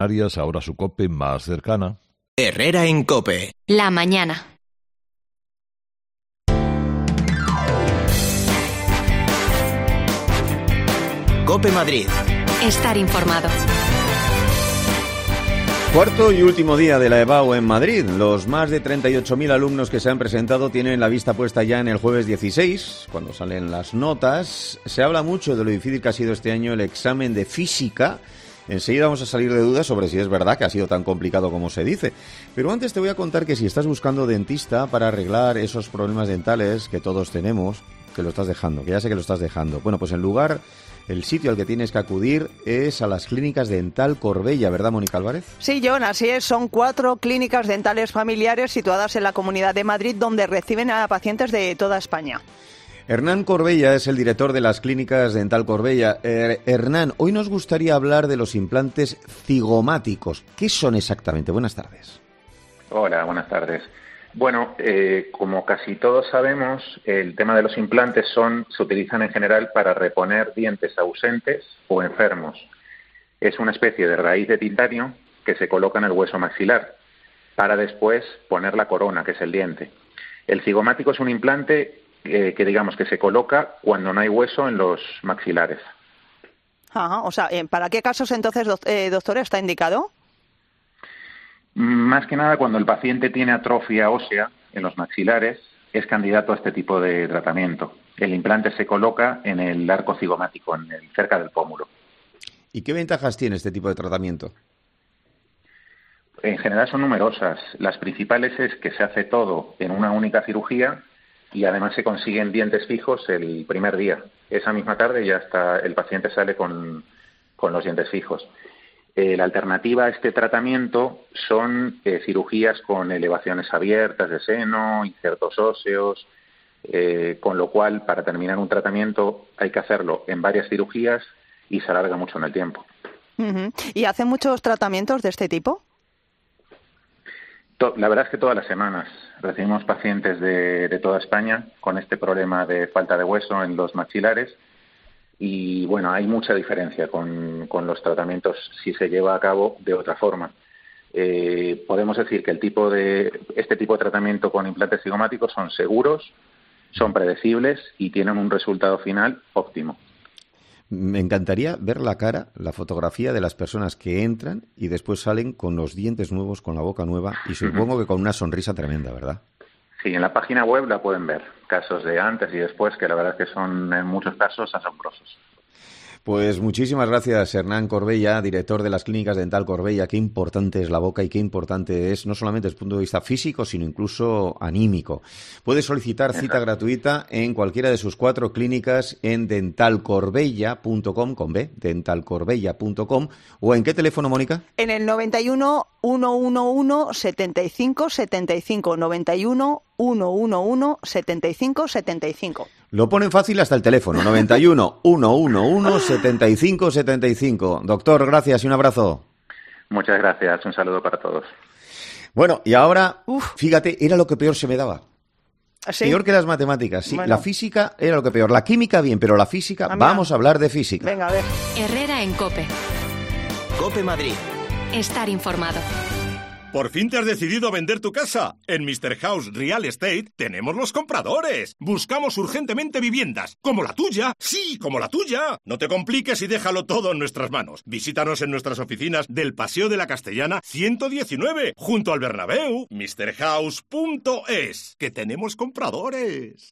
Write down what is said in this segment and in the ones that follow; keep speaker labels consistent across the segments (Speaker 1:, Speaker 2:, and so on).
Speaker 1: Canarias, ahora su COPE más cercana.
Speaker 2: Herrera en COPE.
Speaker 3: La mañana.
Speaker 2: COPE Madrid.
Speaker 3: Estar informado.
Speaker 4: Cuarto y último día de la EBAU en Madrid. Los más de 38.000 alumnos que se han presentado tienen la vista puesta ya en el jueves 16, cuando salen las notas. Se habla mucho de lo difícil que ha sido este año el examen de física. Enseguida vamos a salir de dudas sobre si es verdad que ha sido tan complicado como se dice. Pero antes te voy a contar que si estás buscando dentista para arreglar esos problemas dentales que todos tenemos, que lo estás dejando, que ya sé que lo estás dejando. Bueno, pues el sitio al que tienes que acudir es a las clínicas Dental Corbella, ¿verdad, Mónica Álvarez?
Speaker 5: Sí, John, así es. Son 4 clínicas dentales familiares situadas en la Comunidad de Madrid donde reciben a pacientes de toda España.
Speaker 4: Hernán Corbella es el director de las clínicas Dental Corbella. Hernán, hoy nos gustaría hablar de los implantes cigomáticos. ¿Qué son exactamente? Buenas tardes.
Speaker 6: Hola, buenas tardes. Bueno, como casi todos sabemos, el tema de los implantes se utilizan en general para reponer dientes ausentes o enfermos. Es una especie de raíz de titanio que se coloca en el hueso maxilar para después poner la corona, que es el diente. El cigomático es un implante que digamos que se coloca cuando no hay hueso en los maxilares.
Speaker 5: Ajá, o sea, ¿para qué casos entonces, doctor, está indicado?
Speaker 6: Más que nada cuando el paciente tiene atrofia ósea en los maxilares, es candidato a este tipo de tratamiento. El implante se coloca en el arco cigomático, cerca del pómulo.
Speaker 4: ¿Y qué ventajas tiene este tipo de tratamiento?
Speaker 6: En general son numerosas. Las principales es que se hace todo en una única cirugía y además se consiguen dientes fijos el primer día. Esa misma tarde ya el paciente sale con los dientes fijos. La alternativa a este tratamiento son cirugías con elevaciones abiertas de seno, injertos óseos, con lo cual para terminar un tratamiento hay que hacerlo en varias cirugías y se alarga mucho en el tiempo.
Speaker 5: Uh-huh. ¿Y hacen muchos tratamientos de este tipo?
Speaker 6: La verdad es que todas las semanas recibimos pacientes de toda España con este problema de falta de hueso en los maxilares. Y bueno, hay mucha diferencia con los tratamientos si se lleva a cabo de otra forma. Podemos decir que este tipo de tratamiento con implantes cigomáticos son seguros, son predecibles y tienen un resultado final óptimo.
Speaker 4: Me encantaría ver la fotografía de las personas que entran y después salen con los dientes nuevos, con la boca nueva y supongo que con una sonrisa tremenda, ¿verdad?
Speaker 6: Sí, en la página web la pueden ver, casos de antes y después, que la verdad es que son en muchos casos asombrosos.
Speaker 4: Pues muchísimas gracias, Hernán Corbella, director de las clínicas Dental Corbella. Qué importante es la boca y qué importante es, no solamente desde el punto de vista físico, sino incluso anímico. Puede solicitar cita gratuita en cualquiera de sus 4 clínicas en dentalcorbella.com, con B, dentalcorbella.com. ¿O en qué teléfono, Mónica?
Speaker 5: En el 91 111 75 75, 91 111 75 75.
Speaker 4: Lo ponen fácil hasta el teléfono, 91 111 75 75. Doctor, gracias y un abrazo.
Speaker 6: Muchas gracias, un saludo para todos.
Speaker 4: Bueno, y ahora, fíjate, era lo que peor se me daba.
Speaker 5: ¿Sí?
Speaker 4: Peor que las matemáticas, sí.
Speaker 5: Bueno.
Speaker 4: La física era lo que peor. La química bien, pero la física, vamos a hablar de física.
Speaker 5: Venga, a ver.
Speaker 3: Herrera en COPE.
Speaker 2: COPE Madrid.
Speaker 3: Estar informado.
Speaker 7: ¿Por fin te has decidido a vender tu casa? En Mr. House Real Estate tenemos los compradores. Buscamos urgentemente viviendas. ¿Como la tuya? ¡Sí, como la tuya! No te compliques y déjalo todo en nuestras manos. Visítanos en nuestras oficinas del Paseo de la Castellana 119, junto al Bernabéu. MrHouse.es. ¡Que tenemos compradores!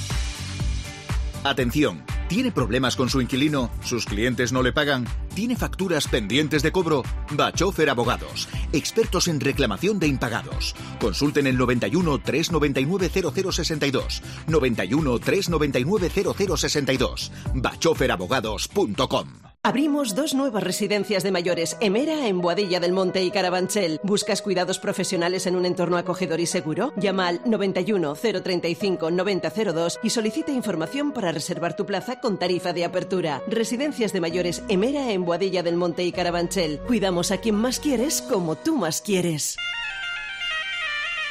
Speaker 8: Atención, ¿tiene problemas con su inquilino? ¿Sus clientes no le pagan? ¿Tiene facturas pendientes de cobro? Bachofer Abogados, expertos en reclamación de impagados. Consulten el 91 399 0062, 91 399 0062, bachoferabogados.com.
Speaker 9: Abrimos 2 nuevas residencias de mayores, Emera en Boadilla del Monte y Carabanchel. ¿Buscas cuidados profesionales en un entorno acogedor y seguro? Llama al 91 035 9002 y solicita información para reservar tu plaza con tarifa de apertura. Residencias de mayores Emera en Boadilla del Monte y Carabanchel. Cuidamos a quien más quieres como tú más quieres.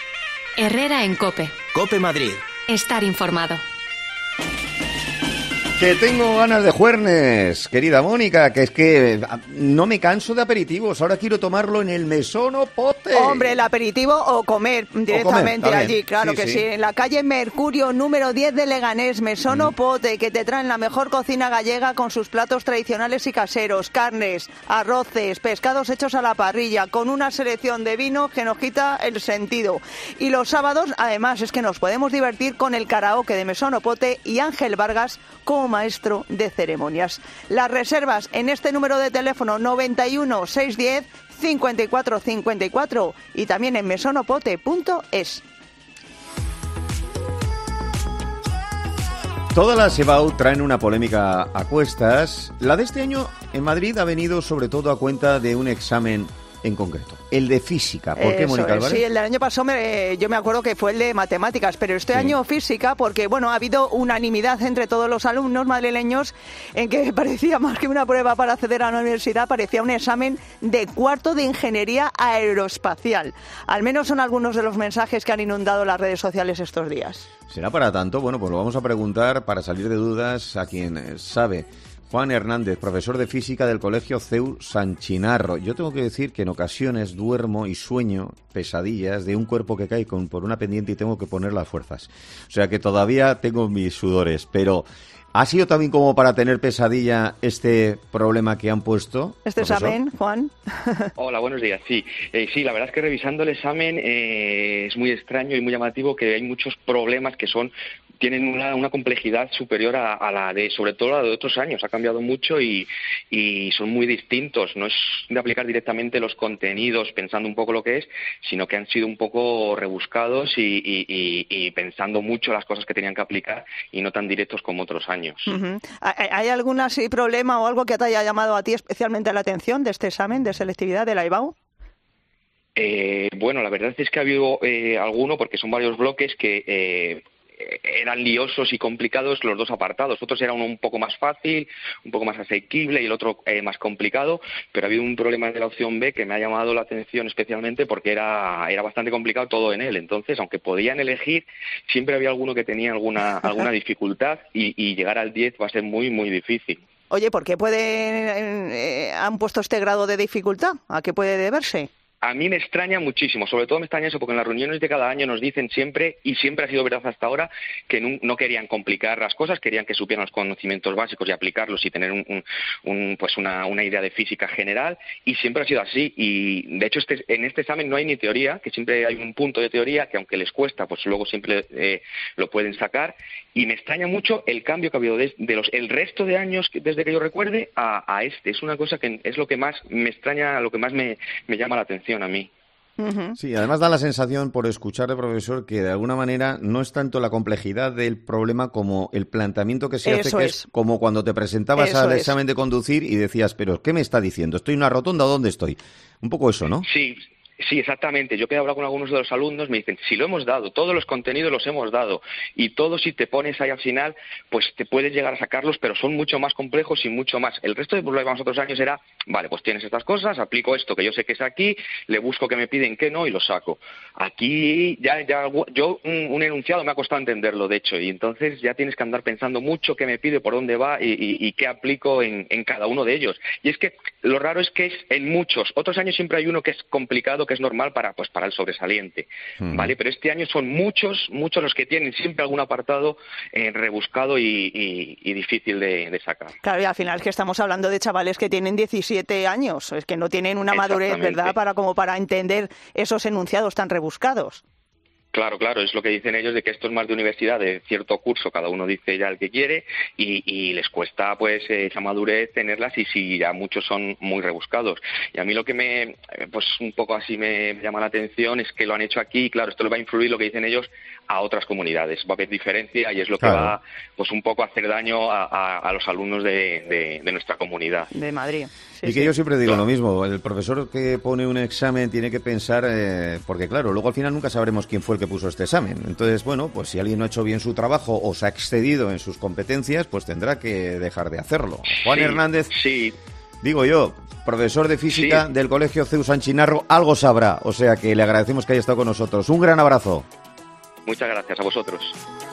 Speaker 3: Herrera en COPE.
Speaker 2: COPE Madrid.
Speaker 3: Estar informado.
Speaker 4: Que tengo ganas de juernes, querida Mónica, que es que no me canso de aperitivos. Ahora quiero tomarlo en el Mesón o Pote.
Speaker 5: Hombre, el aperitivo o comer directamente allí, claro
Speaker 4: sí,
Speaker 5: que sí. En la calle Mercurio, número 10 de Leganés, Mesón o Pote, que te traen la mejor cocina gallega con sus platos tradicionales y caseros, carnes, arroces, pescados hechos a la parrilla, con una selección de vino que nos quita el sentido. Y los sábados, además, es que nos podemos divertir con el karaoke de Mesón o Pote y Ángel Vargas como maestro de ceremonias. Las reservas en este número de teléfono 91 610 54 54 y también en mesonopote.es.
Speaker 4: Todas las EBAU traen una polémica a cuestas. La de este año en Madrid ha venido sobre todo a cuenta de un examen en concreto, el de física. ¿Por qué, Mónica Álvarez?
Speaker 5: Sí, el del año pasado yo me acuerdo que fue el de matemáticas, pero este año física, porque bueno, ha habido unanimidad entre todos los alumnos madrileños en que parecía más que una prueba para acceder a la universidad, parecía un examen de cuarto de ingeniería aeroespacial. Al menos son algunos de los mensajes que han inundado las redes sociales estos días. ¿Será para tanto? Bueno, pues lo vamos a preguntar para salir de dudas a quien sabe. Juan Hernández, profesor de física del Colegio CEU San Chinarro. Yo tengo que decir que en ocasiones duermo y sueño pesadillas de un cuerpo que cae por una pendiente y tengo que poner las fuerzas. O sea que todavía tengo mis sudores, pero ¿ha sido también como para tener pesadilla este problema que han puesto? ¿Este
Speaker 4: profesor?
Speaker 5: examen, Juan?
Speaker 10: Hola, buenos días. Sí, la verdad es que revisando el examen es muy extraño y muy llamativo que hay muchos problemas que tienen una complejidad superior a la de, sobre todo la de otros años. Ha cambiado mucho y son muy distintos. No es de aplicar directamente los contenidos pensando un poco lo que es, sino que han sido un poco rebuscados y pensando mucho las cosas que tenían que aplicar y no tan directos como otros años.
Speaker 5: Uh-huh. ¿Hay algún así problema o algo que te haya llamado a ti especialmente la atención de este examen de selectividad de la EBAU?
Speaker 10: Bueno, la verdad es que ha habido alguno, porque son varios bloques que eran liosos y complicados los dos apartados. Otros era uno un poco más fácil, un poco más asequible y el otro más complicado, pero ha habido un problema de la opción B que me ha llamado la atención especialmente porque era bastante complicado todo en él. Entonces, aunque podían elegir, siempre había alguno que tenía alguna dificultad y llegar al 10 va a ser muy, muy difícil.
Speaker 5: Oye, ¿por qué han puesto este grado de dificultad? ¿A qué puede deberse?
Speaker 10: A mí me extraña muchísimo, sobre todo me extraña eso porque en las reuniones de cada año nos dicen siempre, y siempre ha sido verdad hasta ahora, que no querían complicar las cosas, querían que supieran los conocimientos básicos y aplicarlos y tener una idea de física general, y siempre ha sido así. Y de hecho en este examen no hay ni teoría, que siempre hay un punto de teoría que aunque les cuesta, pues luego siempre lo pueden sacar. Y me extraña mucho el cambio que ha habido el resto de años desde que yo recuerde a este. Es una cosa que es lo que más me extraña, lo que más me llama la atención a mí.
Speaker 4: Sí, además da la sensación, por escuchar al profesor, que de alguna manera no es tanto la complejidad del problema como el planteamiento que se hace, que es como cuando te presentabas al examen de conducir y decías, pero ¿qué me está diciendo? ¿Estoy en una rotonda o dónde estoy? Un poco eso, ¿no?
Speaker 10: Sí, exactamente. Yo que he hablado con algunos de los alumnos, me dicen, si lo hemos dado, todos los contenidos los hemos dado, y todo si te pones ahí al final, pues te puedes llegar a sacarlos, pero son mucho más complejos y mucho más. El resto de problemas otros años era, vale, pues tienes estas cosas, aplico esto que yo sé que es aquí, le busco que me piden que no y lo saco. Aquí yo un enunciado me ha costado entenderlo, de hecho, y entonces ya tienes que andar pensando mucho qué me pide, por dónde va y qué aplico en cada uno de ellos. Y es que lo raro es que es en muchos. Otros años siempre hay uno que es complicado, que es normal para el sobresaliente, ¿vale? Pero este año son muchos los que tienen siempre algún apartado rebuscado y difícil de sacar.
Speaker 5: Claro, y al final es que estamos hablando de chavales que tienen 17 años, es que no tienen una madurez, ¿verdad?, para entender esos enunciados tan rebuscados.
Speaker 10: Claro, es lo que dicen ellos, de que esto es más de universidad, de cierto curso, cada uno dice ya el que quiere y les cuesta pues esa madurez tenerlas, y si ya muchos son muy rebuscados. Y a mí lo que un poco así me llama la atención es que lo han hecho aquí, y claro, esto le va a influir, lo que dicen ellos, a otras comunidades. Va a haber diferencia y es lo que va pues un poco a hacer daño a los alumnos de nuestra comunidad.
Speaker 5: De Madrid.
Speaker 4: Sí, y que yo siempre digo lo mismo, el profesor que pone un examen tiene que pensar, porque claro, luego al final nunca sabremos quién fue el que puso este examen. Entonces, bueno, pues si alguien no ha hecho bien su trabajo o se ha excedido en sus competencias, pues tendrá que dejar de hacerlo. Juan Hernández, digo yo, profesor de física del Colegio CEU San Chinarro, algo sabrá, o sea que le agradecemos que haya estado con nosotros. Un gran abrazo.
Speaker 10: Muchas gracias a vosotros.